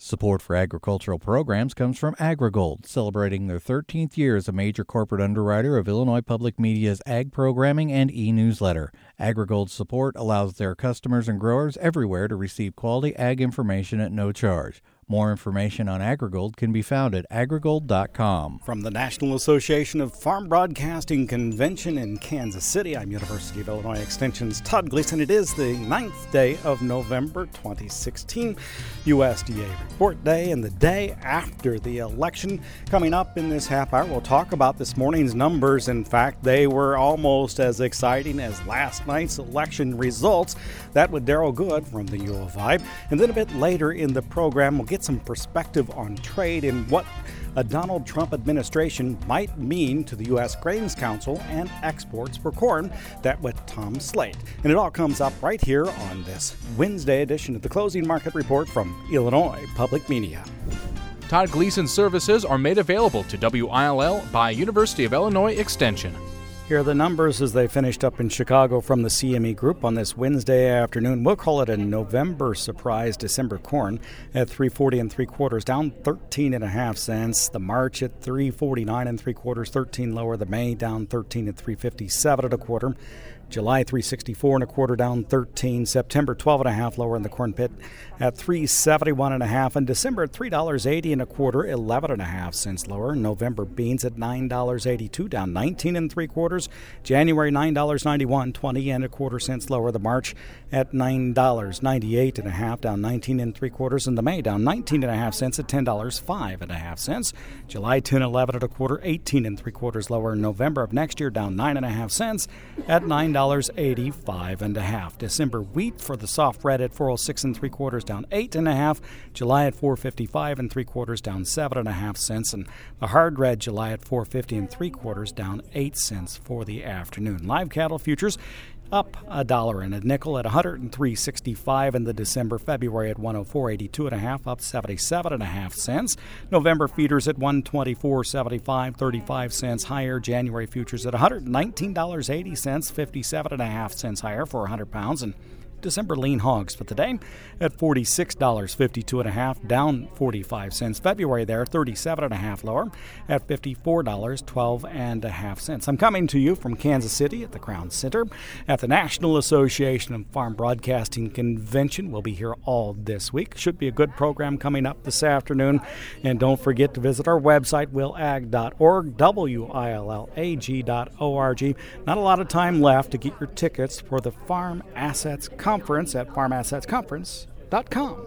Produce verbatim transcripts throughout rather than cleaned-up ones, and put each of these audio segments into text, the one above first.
Support for agricultural programs comes from AgriGold, celebrating their thirteenth year as a major corporate underwriter of Illinois Public Media's ag programming and e-newsletter. AgriGold's support allows their customers and growers everywhere to receive quality ag information at no charge. More information on AgriGold can be found at agrigold dot com. From the National Association of Farm Broadcasting Convention in Kansas City, I'm University of Illinois Extension's Todd Gleason. It is the ninth day of November twenty sixteen, U S D A Report Day, and the day after the election. Coming up in this half hour, we'll talk about this morning's numbers. In fact, they were almost as exciting as last night's election results. That with Daryl Good from the U of I. And then a bit later in the program, we'll get some perspective on trade and what a Donald Trump administration might mean to the U S Grains Council and exports for corn. That with Tom Slate. And it all comes up right here on this Wednesday edition of the Closing Market Report from Illinois Public Media. Todd Gleason services are made available to W I L L by University of Illinois Extension. Here are the numbers as they finished up in Chicago from the C M E Group on this Wednesday afternoon. We'll call it a November surprise. December corn at three forty and three quarters, down thirteen and a half cents. The March at three forty-nine and three quarters, thirteen lower. The May down thirteen at three fifty-seven and a quarter. July three sixty-four and a quarter, down thirteen. September twelve and a half lower in the corn pit at three seventy-one and a half. And December at three dollars and eighty and a quarter, eleven and a half cents lower. November beans at nine dollars and eighty-two, down nineteen and three quarters. January nine dollars and ninety-one, twenty and a quarter cents lower. The March at nine dollars and ninety-eight and a half, down nineteen and three quarters. And the May down nineteen and a half cents at ten dollars and five and a half cents. July ten, eleven and a quarter, eighteen and three quarters lower. November of next year down nine and a half cents at nine dollars and eighty-five and a half. December wheat for the soft red at four oh six and three quarters, down eight and a half. July at four fifty-five and three quarters, down seven and a half cents. And the hard red July at four fifty and three quarters, down eight cents for the afternoon. Live cattle futures up a dollar and a nickel at one hundred three sixty-five in the December. February at one oh four eighty-two and a half, up seventy-seven and a half cents. November feeders at one twenty-four seventy-five, thirty-five cents higher. January futures at one hundred nineteen dollars and eighty cents, fifty-seven and a half cents higher for one hundred pounds. And December lean hogs for the day at forty-six dollars and fifty-two and a half, down forty-five cents. February there, thirty-seven and a half lower at fifty-four dollars and twelve and a half cents. I'm coming to you from Kansas City at the Crown Center at the National Association of Farm Broadcasting Convention. We'll be here all this week. Should be a good program coming up this afternoon. And don't forget to visit our website, will ag dot org, W I L L A G dot org. Not a lot of time left to get your tickets for the Farm Assets Conference. Conference at farm assets conference dot com.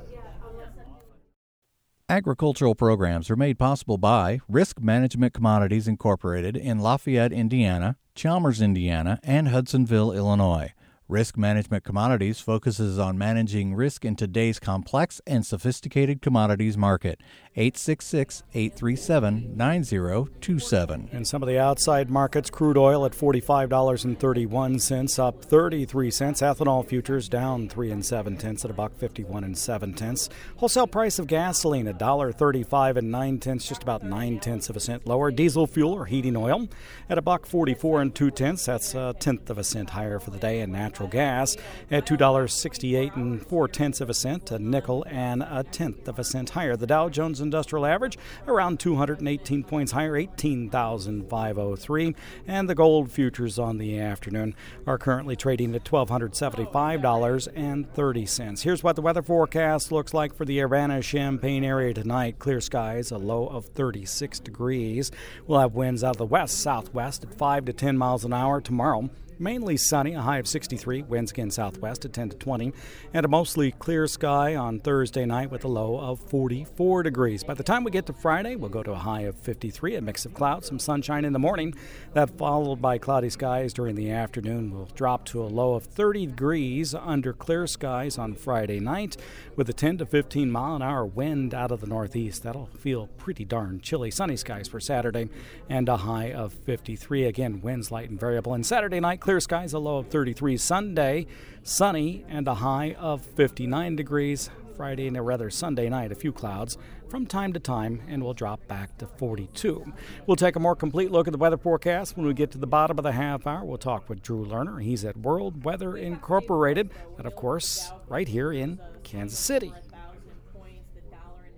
Agricultural programs are made possible by Risk Management Commodities Incorporated in Lafayette, Indiana, Chalmers, Indiana, and Hudsonville, Illinois. Risk Management Commodities focuses on managing risk in today's complex and sophisticated commodities market. eight six six, eight three seven, nine zero two seven. And some of the outside markets, crude oil at forty-five dollars and thirty-one cents, up thirty-three cents. Ethanol futures down three and seven tenths at a buck fifty-one and seven tenths. Wholesale price of gasoline one dollar thirty-five and nine tenths, just about nine tenths of a cent lower. Diesel fuel or heating oil at a buck forty-four and two tenths. That's a tenth of a cent higher for the day. And natural gas at two dollars sixty-eight and four tenths of a cent, a nickel and a tenth of a cent higher. The Dow Jones Industrial Average around two hundred eighteen points higher, eighteen thousand five hundred three. And the gold futures on the afternoon are currently trading at one thousand two hundred seventy-five dollars and thirty cents. Here's what the weather forecast looks like for the Urbana-Champaign area tonight. Clear skies, a low of thirty-six degrees. We'll have winds out of the west-southwest at five to ten miles an hour tomorrow. Mainly sunny, a high of sixty-three, winds again southwest at ten to twenty, and a mostly clear sky on Thursday night with a low of forty-four degrees. By the time we get to Friday, we'll go to a high of fifty-three, a mix of clouds, some sunshine in the morning. That followed by cloudy skies during the afternoon. We'll drop to a low of thirty degrees under clear skies on Friday night with a ten to fifteen mile an hour wind out of the northeast. That'll feel pretty darn chilly. Sunny skies for Saturday and a high of fifty-three. Again, winds light and variable. And Saturday night, clear skies, a low of thirty-three. Sunday, sunny and a high of fifty-nine degrees. Friday and a rather Sunday night, a few clouds from time to time, and we'll drop back to forty-two. We'll take a more complete look at the weather forecast when we get to the bottom of the half hour. We'll talk with Drew Lerner. He's at World Weather Incorporated, and of course, right here in Kansas City.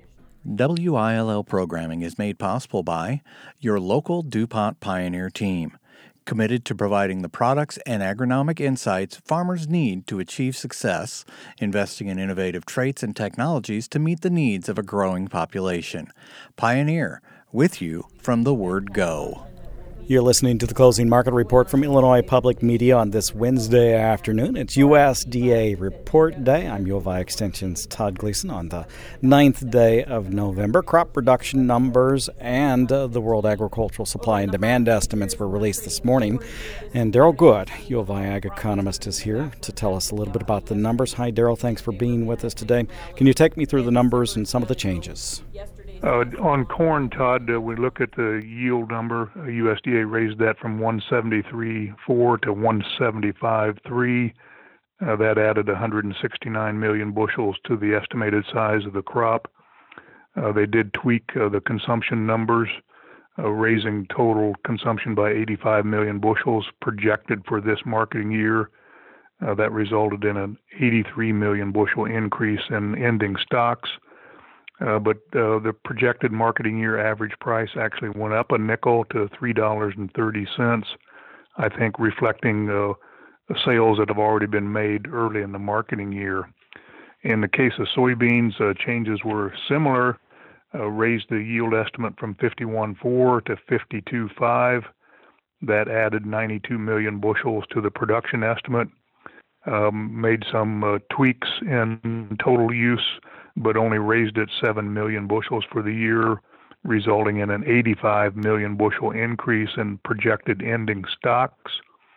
W I L L programming is made possible by your local DuPont Pioneer team, committed to providing the products and agronomic insights farmers need to achieve success, investing in innovative traits and technologies to meet the needs of a growing population. Pioneer, with you from the word go. You're listening to the Closing Market Report from Illinois Public Media on this Wednesday afternoon. It's U S D A Report Day. I'm U of I Extension's Todd Gleason on the ninth day of November. Crop production numbers and uh, the World Agricultural Supply and Demand estimates were released this morning. And Daryl Good, U of I Ag economist, is here to tell us a little bit about the numbers. Hi, Daryl. Thanks for being with us today. Can you take me through the numbers and some of the changes? Uh, on corn, Todd, uh, we look at the yield number. Uh, U S D A raised that from one seventy-three point four to one seventy-five point three. Uh, that added one hundred sixty-nine million bushels to the estimated size of the crop. Uh, they did tweak uh, the consumption numbers, uh, raising total consumption by eighty-five million bushels projected for this marketing year. Uh, that resulted in an eighty-three million bushel increase in ending stocks. Uh, but uh, the projected marketing year average price actually went up a nickel to three dollars and thirty cents, I think reflecting uh, the sales that have already been made early in the marketing year. In the case of soybeans, uh, changes were similar, uh, raised the yield estimate from fifty-one point four to fifty-two point five. That added ninety-two million bushels to the production estimate, um, made some uh, tweaks in total use, but only raised it seven million bushels for the year, resulting in an eighty-five million bushel increase in projected ending stocks.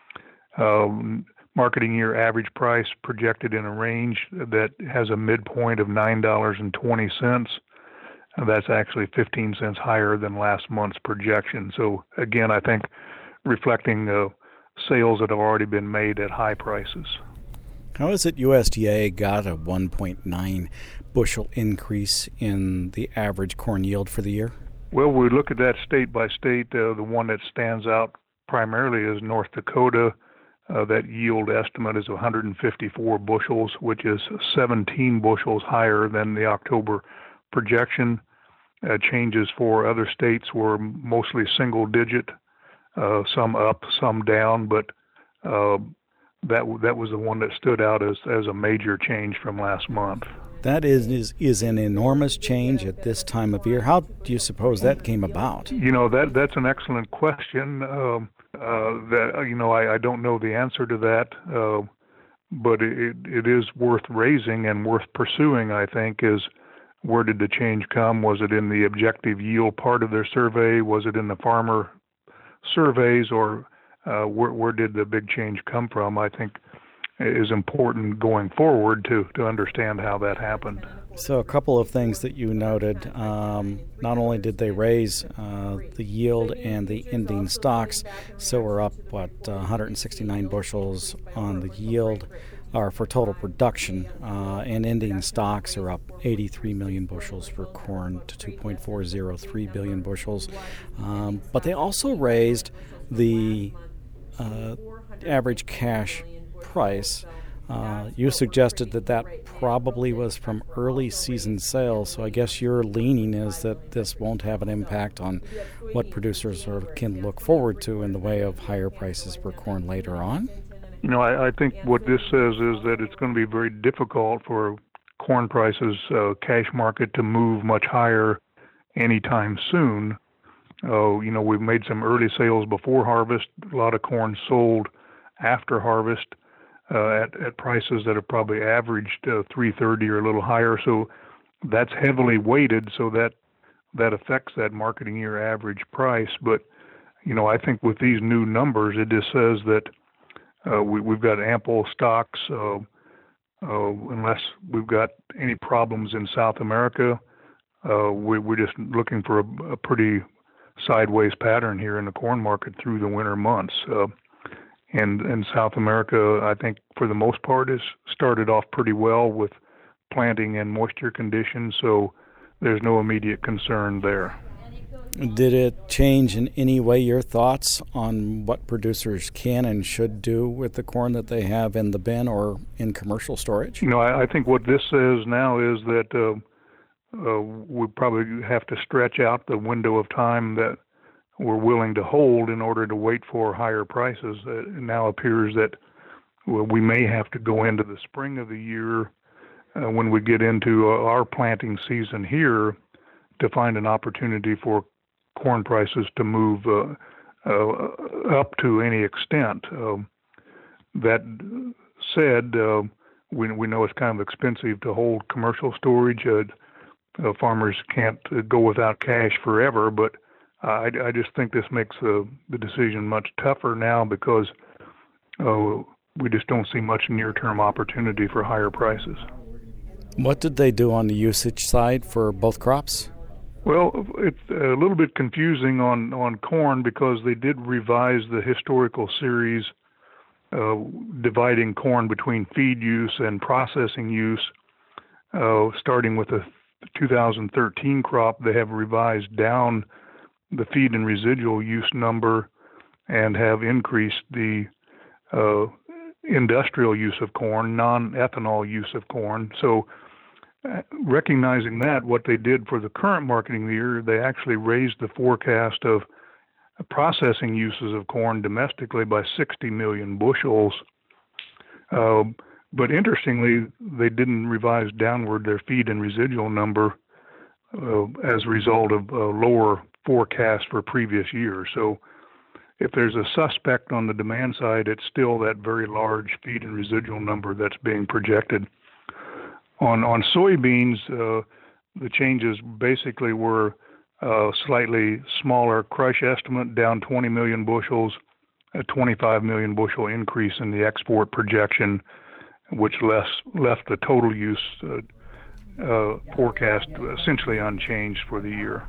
Um, marketing year average price projected in a range that has a midpoint of nine dollars and twenty cents. That's actually fifteen cents higher than last month's projection. So again, I think reflecting uh, sales that have already been made at high prices. How is it U S D A got a one point nine bushel increase in the average corn yield for the year? Well, we look at that state by state. Uh, the one that stands out primarily is North Dakota. Uh, that yield estimate is one hundred fifty-four bushels, which is seventeen bushels higher than the October projection. Uh, changes for other states were mostly single digit, uh, some up, some down, but uh, that that was the one that stood out as, as a major change from last month. That is, is is an enormous change at this time of year. How do you suppose that came about? You know, that that's an excellent question. Um, uh, that you know, I, I don't know the answer to that, uh, but it it is worth raising and worth pursuing. I think is where did the change come? Was it in the objective yield part of their survey? Was it in the farmer surveys, or uh, where where did the big change come from? I think is important going forward to, to understand how that happened. So a couple of things that you noted. Um, not only did they raise uh, the yield and the ending stocks, so we're up, what, uh, one hundred sixty-nine bushels on the yield, or for total production, uh, and ending stocks are up eighty-three million bushels for corn to two point four zero three billion bushels. Um, but they also raised the uh, average cash price. Uh, you suggested that that probably was from early season sales, so I guess your leaning is that this won't have an impact on what producers sort of can look forward to in the way of higher prices for corn later on? You know, I, I think what this says is that it's going to be very difficult for corn prices, uh, cash market, to move much higher anytime soon. Uh, you know, we've made some early sales before harvest. A lot of corn sold after harvest. Uh, at, at prices that have probably averaged uh, three thirty or a little higher, so that's heavily weighted. So that that affects that marketing year average price. But you know, I think with these new numbers, it just says that uh, we, we've got ample stocks, uh, uh, unless we've got any problems in South America. Uh, we, we're just looking for a, a pretty sideways pattern here in the corn market through the winter months. Uh, And in South America, I think for the most part, has started off pretty well with planting and moisture conditions, so there's no immediate concern there. Did it change in any way your thoughts on what producers can and should do with the corn that they have in the bin or in commercial storage? You know, I, I think what this says now is that uh, uh, we probably have to stretch out the window of time that we're willing to hold in order to wait for higher prices. It now appears that well, we may have to go into the spring of the year uh, when we get into uh, our planting season here to find an opportunity for corn prices to move uh, uh, up to any extent. Um, that said, uh, we, we know it's kind of expensive to hold commercial storage. Uh, uh, farmers can't uh, go without cash forever, but I, I just think this makes uh, the decision much tougher now because uh, we just don't see much near-term opportunity for higher prices. What did they do on the usage side for both crops? Well, it's a little bit confusing on, on corn because they did revise the historical series uh, dividing corn between feed use and processing use. Uh, starting with the two thousand thirteen crop, they have revised down the feed and residual use number and have increased the uh, industrial use of corn, non-ethanol use of corn. So uh, recognizing that, what they did for the current marketing year, they actually raised the forecast of processing uses of corn domestically by sixty million bushels. Uh, but interestingly, they didn't revise downward their feed and residual number uh, as a result of uh, lower forecast for previous years. So if there's a suspect on the demand side, it's still that very large feed and residual number that's being projected. On on soybeans, uh, the changes basically were a slightly smaller crush estimate, down twenty million bushels, a twenty-five million bushel increase in the export projection, which left, left the total use uh, uh, forecast essentially unchanged for the year.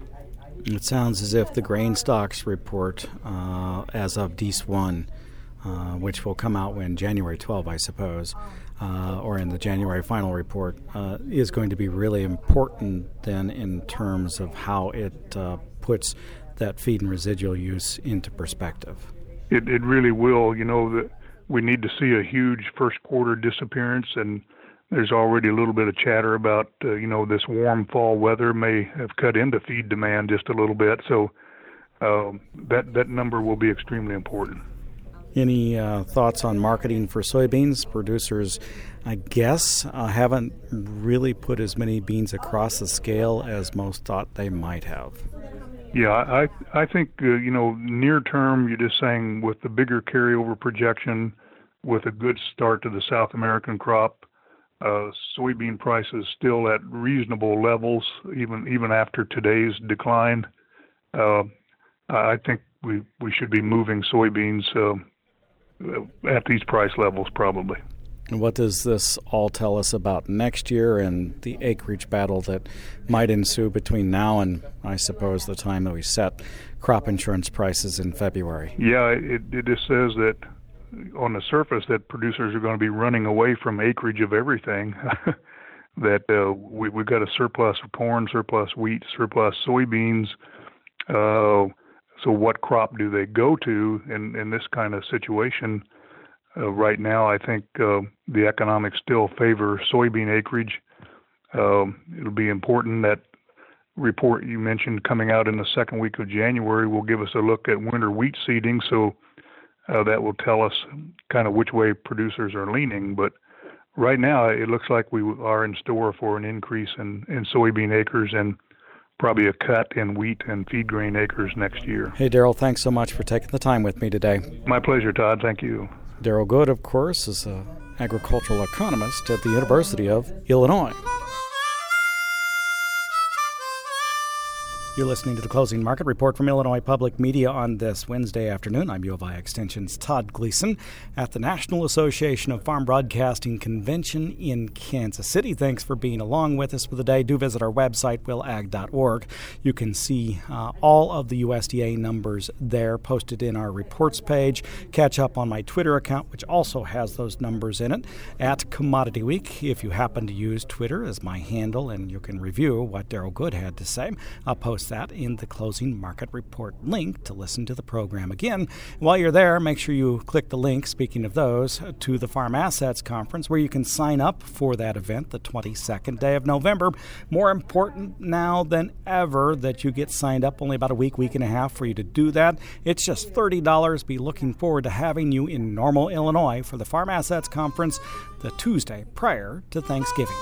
It sounds as if the grain stocks report uh, as of D E S one, uh, which will come out when January twelfth, I suppose, uh, or in the January final report, uh, is going to be really important then in terms of how it uh, puts that feed and residual use into perspective. It, it really will. You know, that we need to see a huge first quarter disappearance, and there's already a little bit of chatter about, uh, you know, this warm fall weather may have cut into feed demand just a little bit. So um, that, that number will be extremely important. Any uh, thoughts on marketing for soybeans? Producers, I guess, uh, haven't really put as many beans across the scale as most thought they might have. Yeah, I I think, uh, you know, near term, you're just saying with the bigger carryover projection, with a good start to the South American crop, uh, soybean prices still at reasonable levels, even even after today's decline. Uh, I think we, we should be moving soybeans uh, at these price levels probably. And what does this all tell us about next year and the acreage battle that might ensue between now and, I suppose, the time that we set crop insurance prices in February? Yeah, it, it just says that on the surface that producers are going to be running away from acreage of everything, that uh, we, we've got a surplus of corn, surplus wheat, surplus soybeans. Uh, so what crop do they go to in, in this kind of situation? Uh, right now, I think uh, the economics still favor soybean acreage. Um, it'll be important that report you mentioned coming out in the second week of January will give us a look at winter wheat seeding, so uh, that will tell us kind of which way producers are leaning. But right now, it looks like we are in store for an increase in, in soybean acres and probably a cut in wheat and feed grain acres next year. Hey, Daryl, thanks so much for taking the time with me today. My pleasure, Todd. Thank you. Daryl Good, of course, is an agricultural economist at the University of Illinois. You're listening to the Closing Market Report from Illinois Public Media on this Wednesday afternoon. I'm U of I Extension's Todd Gleason at the National Association of Farm Broadcasting Convention in Kansas City. Thanks for being along with us for the day. Do visit our website, will ag dot org. You can see uh, all of the U S D A numbers there posted in our reports page. Catch up on my Twitter account, which also has those numbers in it, at Commodity Week. If you happen to use Twitter as my handle and you can review what Daryl Good had to say, I'll post use that in the closing market report link to listen to the program. Again, while you're there, make sure you click the link, speaking of those, to the Farm Assets Conference, where you can sign up for that event the twenty-second day of November. More important now than ever that you get signed up. Only about a week, week and a half for you to do that. It's just thirty dollars. Be looking forward to having you in Normal, Illinois for the Farm Assets Conference the Tuesday prior to Thanksgiving.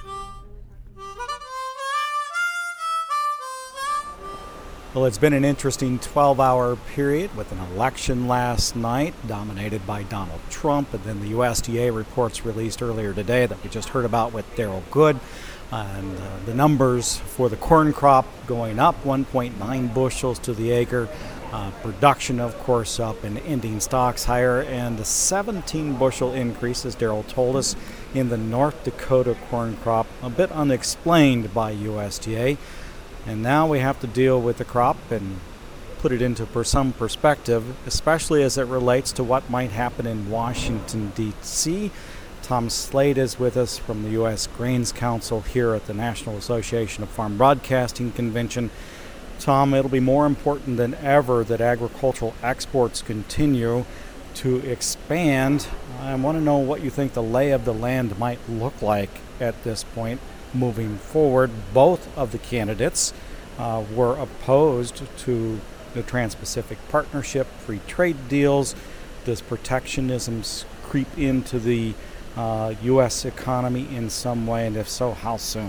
Well, it's been an interesting twelve-hour period with an election last night dominated by Donald Trump, and then the U S D A reports released earlier today that we just heard about with Daryl Good. And uh, the numbers for the corn crop going up one point nine bushels to the acre. Uh, production, of course, up, and ending stocks higher, and a seventeen bushel increase, as Daryl told us, in the North Dakota corn crop, a bit unexplained by U S D A. And now we have to deal with the crop and put it into per some perspective, especially as it relates to what might happen in Washington, D C Tom Slade is with us from the U S Grains Council here at the National Association of Farm Broadcasting Convention. Tom, it'll be more important than ever that agricultural exports continue to expand. I want to know what you think the lay of the land might look like at this point moving forward. Both of the candidates uh, were opposed to the Trans-Pacific Partnership, free trade deals. Does protectionism creep into the uh, U S economy in some way, and if so, how soon?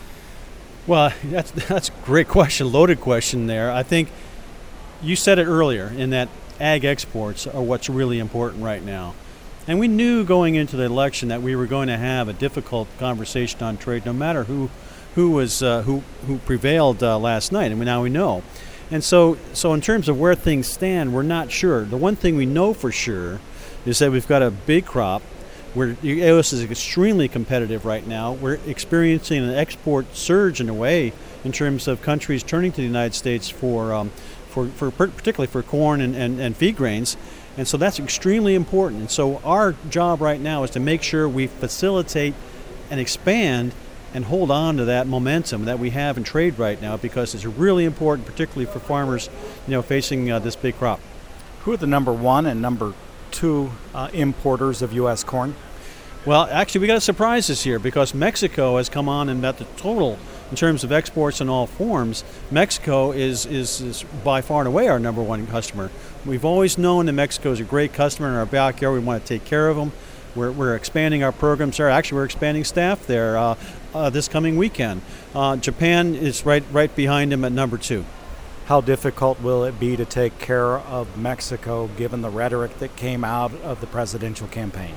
Well, that's that's a great question, loaded question there. I think you said it earlier in that ag exports are what's really important right now. And we knew going into the election that we were going to have a difficult conversation on trade, no matter who who was uh, who who prevailed uh, last night, and now we know. And so, so in terms of where things stand, we're not sure. The one thing we know for sure is that we've got a big crop. Where the U S is extremely competitive right now. We're experiencing an export surge in a way in terms of countries turning to the United States for, um, for, for particularly for corn and, and, and feed grains. And so that's extremely important. And so our job right now is to make sure we facilitate and expand and hold on to that momentum that we have in trade right now, because it's really important, particularly for farmers, you know, facing uh, this big crop. Who are the number one and number two uh, importers of U S corn? Well, actually, we got a surprise this year because Mexico has come on and met the total in terms of exports in all forms. Mexico is, is, is by far and away our number one customer. We've always known that Mexico is a great customer in our backyard. We want to take care of them. We're, we're expanding our programs there. Actually, we're expanding staff there uh, uh, this coming weekend. Uh, Japan is right, right behind them at number two. How difficult will it be to take care of Mexico given the rhetoric that came out of the presidential campaign?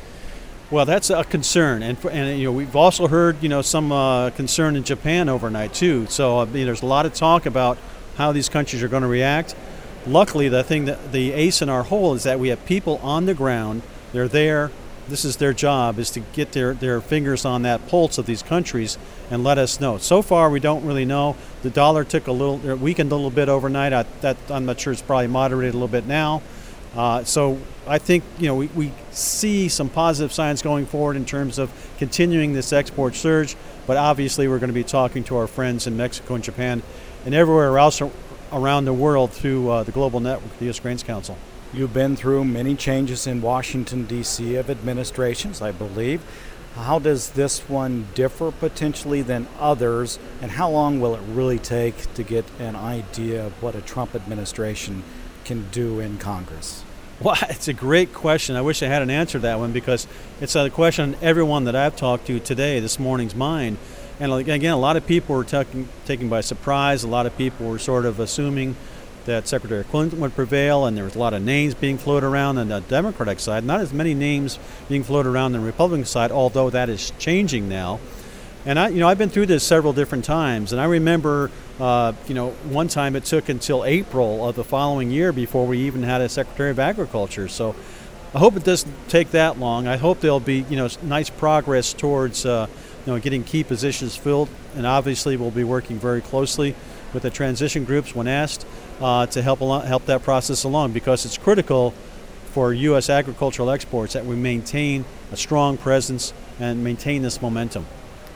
Well, that's a concern, and for, and you know we've also heard you know some uh, concern in Japan overnight too. So uh, you know, there's a lot of talk about how these countries are going to react. Luckily, the thing that the ace in our hole is that we have people on the ground. They're there. This is their job, is to get their, their fingers on that pulse of these countries and let us know. So far, we don't really know. The dollar took a little, weakened a little bit overnight. I, that I'm not sure it's probably moderated a little bit now. Uh, so I think you know we, we see some positive signs going forward in terms of continuing this export surge. But obviously, we're going to be talking to our friends in Mexico and Japan and everywhere else around the world through uh, the global network, the U S Grains Council. You've been through many changes in Washington, D C of administrations, I believe. How does this one differ potentially than others, and how long will it really take to get an idea of what a Trump administration can do in Congress? Well, it's a great question. I wish I had an answer to that one, because it's a question on everyone that I've talked to today, this morning's mind. And again, a lot of people were taken, taken by surprise. A lot of people were sort of assuming that Secretary Clinton would prevail, and there was a lot of names being floated around on the Democratic side, not as many names being floated around on the Republican side, although that is changing now. And I, you know, I've been through this several different times, and I remember, uh, you know, one time it took until April of the following year before we even had a Secretary of Agriculture. So I hope it doesn't take that long. I hope there'll be, you know, nice progress towards, uh, you know, getting key positions filled, and obviously we'll be working very closely with the transition groups when asked uh, to help along, help that process along, because it's critical for U S agricultural exports that we maintain a strong presence and maintain this momentum.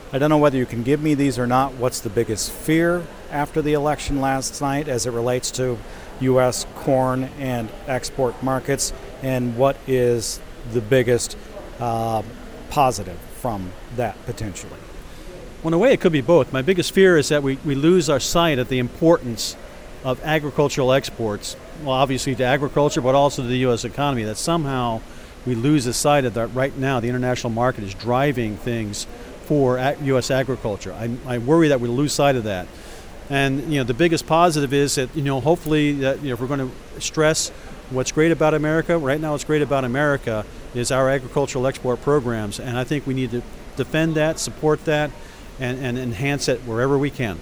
I don't know whether you can give me these or not. What's the biggest fear after the election last night as it relates to U S corn and export markets? And what is the biggest uh, positive from that potentially? Well, in a way, it could be both. My biggest fear is that we, we lose our sight of the importance of agricultural exports, well, obviously to agriculture, but also to the U S economy, that somehow we lose the sight of that right now the international market is driving things for U S agriculture. I, I worry that we lose sight of that. And, you know, the biggest positive is that, you know, hopefully that, you know, if we're going to stress what's great about America, right now what's great about America is our agricultural export programs. And I think we need to defend that, support that, and, and enhance it wherever we can.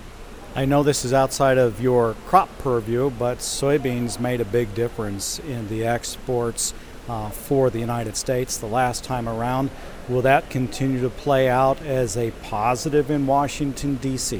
I know this is outside of your crop purview, but soybeans made a big difference in the exports uh, for the United States the last time around. Will that continue to play out as a positive in Washington, D C?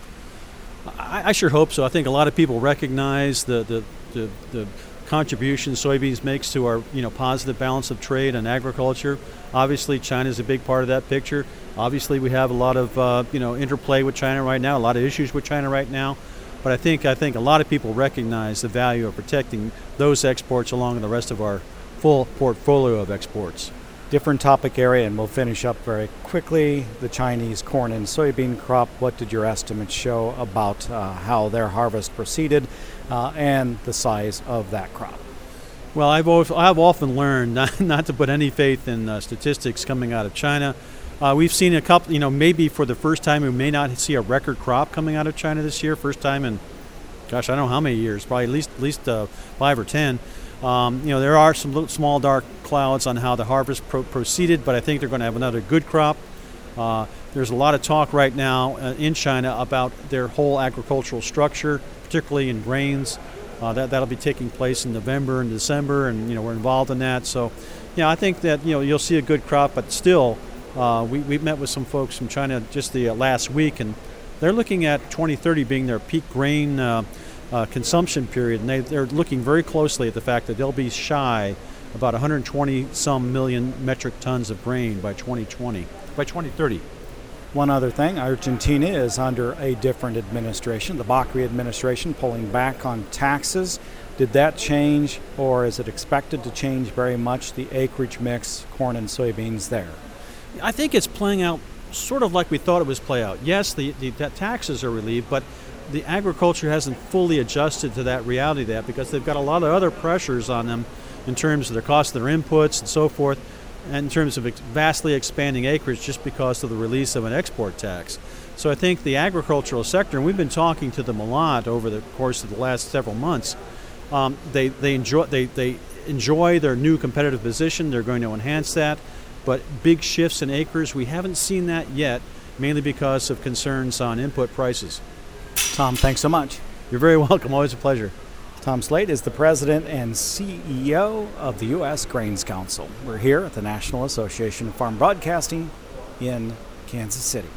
I, I sure hope so. I think a lot of people recognize the, the, the, the contribution soybeans makes to our, you know, positive balance of trade and agriculture. Obviously, China is a big part of that picture. Obviously, we have a lot of uh, you know interplay with China right now, a lot of issues with China right now. But I think I think a lot of people recognize the value of protecting those exports along with the rest of our full portfolio of exports. Different topic area, and we'll finish up very quickly. The Chinese corn and soybean crop, what did your estimates show about uh, how their harvest proceeded uh, and the size of that crop? Well, I've, always, I've often learned not, not to put any faith in uh, statistics coming out of China. Uh, we've seen a couple, you know, maybe for the first time we may not see a record crop coming out of China this year. First time in, gosh, I don't know how many years, probably at least, at least uh, five or ten. Um, you know, there are some little, small dark clouds on how the harvest pro- proceeded, but I think they're going to have another good crop. Uh, there's a lot of talk right now uh, in China about their whole agricultural structure, particularly in grains. Uh, that that'll be taking place in November and December, and you know we're involved in that. So, yeah, I think that you know you'll see a good crop, but still, uh, we we met with some folks from China just the uh, last week, and they're looking at twenty thirty being their peak grain Uh, Uh, consumption period, and they, they're looking very closely at the fact that they'll be shy about one hundred twenty some million metric tons of grain by twenty twenty, by twenty thirty. One other thing, Argentina is under a different administration, the Macri administration, pulling back on taxes. Did that change, or is it expected to change very much the acreage mix, corn and soybeans there? I think it's playing out sort of like we thought it was play out. Yes, the, the, the taxes are relieved, but the agriculture hasn't fully adjusted to that reality of that because they've got a lot of other pressures on them in terms of their cost of their inputs and so forth, and in terms of vastly expanding acreage just because of the release of an export tax. So I think the agricultural sector, and we've been talking to them a lot over the course of the last several months, um, they, they, enjoy, they, they enjoy their new competitive position. They're going to enhance that. But big shifts in acres, we haven't seen that yet, mainly because of concerns on input prices. Tom, thanks so much. You're very welcome. Always a pleasure. Tom Slate is the president and C E O of the U S Grains Council. We're here at the National Association of Farm Broadcasting in Kansas City.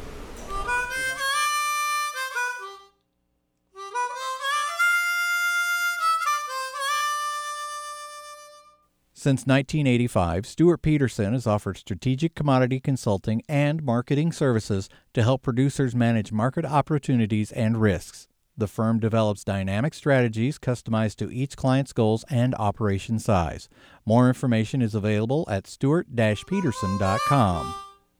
Since nineteen eighty-five, Stuart Peterson has offered strategic commodity consulting and marketing services to help producers manage market opportunities and risks. The firm develops dynamic strategies customized to each client's goals and operation size. More information is available at stuart peterson dot com.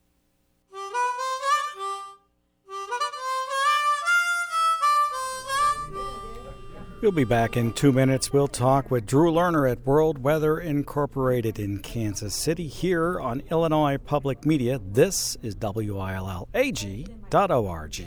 We'll be back in two minutes. We'll talk with Drew Lerner at World Weather Incorporated in Kansas City here on Illinois Public Media. This is W I L L A G dot org.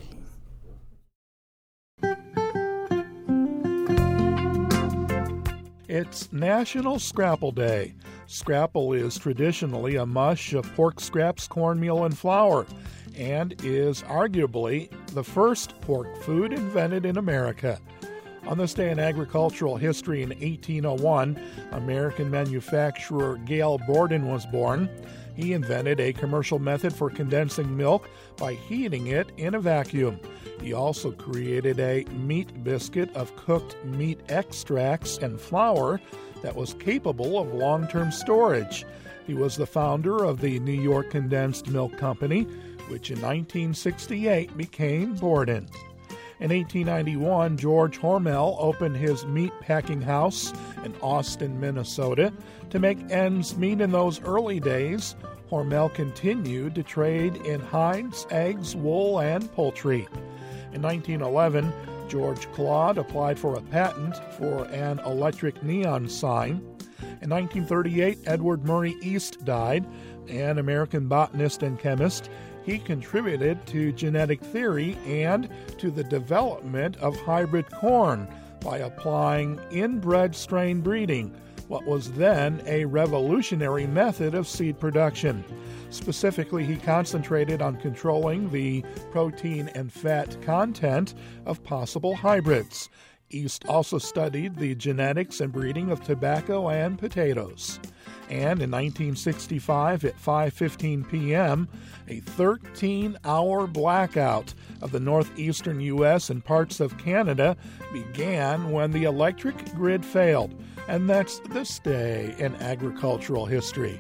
It's National Scrapple Day. Scrapple is traditionally a mush of pork scraps, cornmeal, and flour, and is arguably the first pork food invented in America. On this day in agricultural history in eighteen oh one, American manufacturer Gail Borden was born. He invented a commercial method for condensing milk by heating it in a vacuum. He also created a meat biscuit of cooked meat extracts and flour that was capable of long-term storage. He was the founder of the New York Condensed Milk Company, which in nineteen sixty-eight became Borden. In eighteen ninety-one, George Hormel opened his meat packing house in Austin, Minnesota. To make ends meet in those early days, Hormel continued to trade in hides, eggs, wool, and poultry. In nineteen eleven, George Claude applied for a patent for an electric neon sign. In nineteen thirty-eight, Edward Murray East died, an American botanist and chemist. He contributed to genetic theory and to the development of hybrid corn by applying inbred strain breeding, what was then a revolutionary method of seed production. Specifically, he concentrated on controlling the protein and fat content of possible hybrids. East also studied the genetics and breeding of tobacco and potatoes. And in nineteen sixty-five, at five fifteen p.m., a thirteen-hour blackout of the northeastern U S and parts of Canada began when the electric grid failed. And that's this day in agricultural history.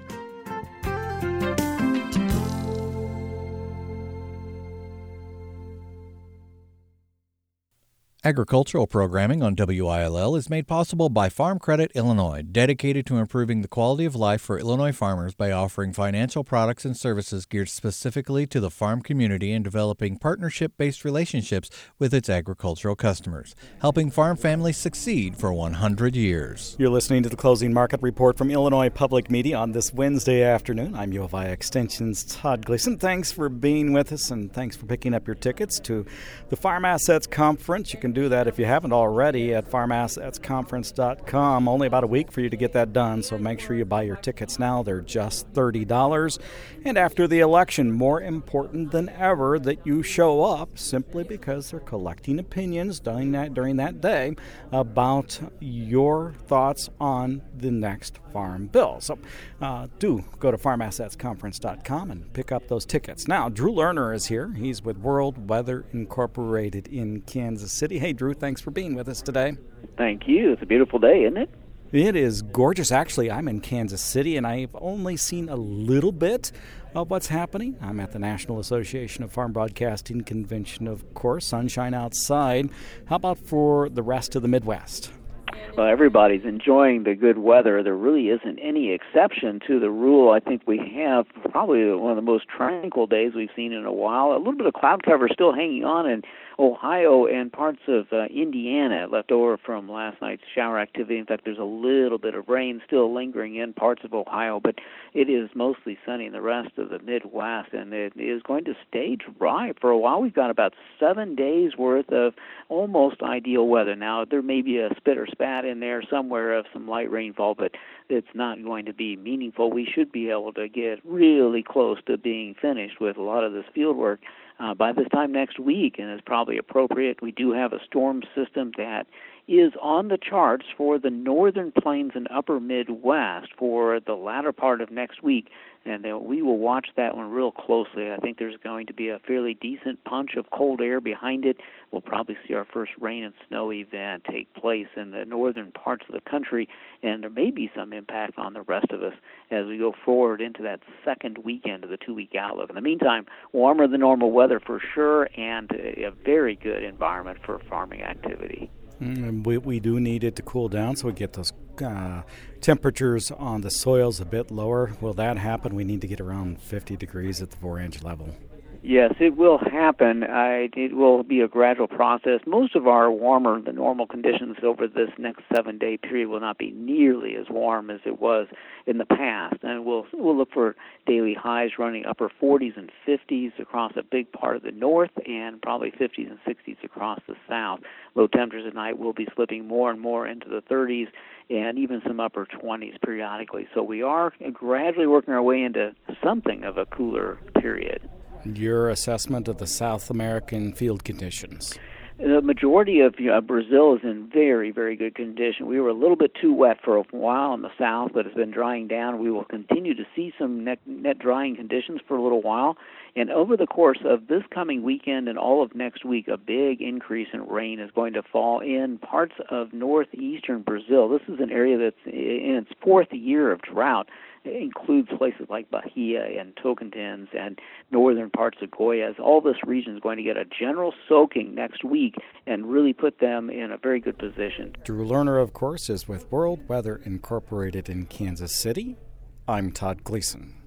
Agricultural programming on W I L L is made possible by Farm Credit Illinois, dedicated to improving the quality of life for Illinois farmers by offering financial products and services geared specifically to the farm community and developing partnership-based relationships with its agricultural customers, helping farm families succeed for one hundred years. You're listening to the Closing Market Report from Illinois Public Media on this Wednesday afternoon. I'm U of I Extension's Todd Gleason. Thanks for being with us, and thanks for picking up your tickets to the Farm Assets Conference. You can do that if you haven't already at farm assets conference dot com. Only about a week for you to get that done, so make sure you buy your tickets now. They're just thirty dollars. And after the election, more important than ever that you show up, simply because they're collecting opinions during that, during that day about your thoughts on the next farm bill. So uh, do go to farm assets conference dot com and pick up those tickets. Now, Drew Lerner is here. He's with World Weather Incorporated in Kansas City. Hey, Drew, thanks for being with us today. Thank you. It's a beautiful day, isn't it? It is gorgeous. Actually, I'm in Kansas City, and I've only seen a little bit of what's happening. I'm at the National Association of Farm Broadcasting Convention, of course. Sunshine outside. How about for the rest of the Midwest? Well, everybody's enjoying the good weather. There really isn't any exception to the rule. I think we have probably one of the most tranquil days we've seen in a while. A little bit of cloud cover still hanging on in Ohio and parts of uh, Indiana left over from last night's shower activity. In fact, there's a little bit of rain still lingering in parts of Ohio, but it is mostly sunny in the rest of the Midwest, and it is going to stay dry for a while. We've got about seven days worth of almost ideal weather. Now, there may be a spit or spat in there somewhere of some light rainfall, but it's not going to be meaningful. We should be able to get really close to being finished with a lot of this field work Uh, by this time next week, and it's probably appropriate. We do have a storm system that is on the charts for the northern plains and upper Midwest for the latter part of next week, and uh, we will watch that one real closely. I think there's going to be a fairly decent punch of cold air behind it. We'll probably see our first rain and snow event take place in the northern parts of the country, and there may be some impact on the rest of us as we go forward into that second weekend of the two-week outlook. In the meantime, warmer than normal weather for sure, and a very good environment for farming activity. Mm, we, we do need it to cool down so we get those uh, temperatures on the soils a bit lower. Will that happen? We need to get around fifty degrees at the four-inch level. Yes, it will happen. I, it will be a gradual process. Most of our warmer than normal conditions over this next seven-day period will not be nearly as warm as it was in the past. And we'll we'll look for daily highs running upper forties and fifties across a big part of the north, and probably fifties and sixties across the south. Low temperatures at night will be slipping more and more into the thirties, and even some upper twenties periodically. So we are gradually working our way into something of a cooler period. Your assessment of the South American field conditions? The majority of uh, Brazil is in very, very good condition. We were a little bit too wet for a while in the south, but it's been drying down. We will continue to see some net, net drying conditions for a little while. And over the course of this coming weekend and all of next week, a big increase in rain is going to fall in parts of northeastern Brazil. This is an area that's in its fourth year of drought. includes places like Bahia and Tocantins and northern parts of Goiás. All this region is going to get a general soaking next week and really put them in a very good position. Drew Lerner, of course, is with World Weather Incorporated in Kansas City. I'm Todd Gleason.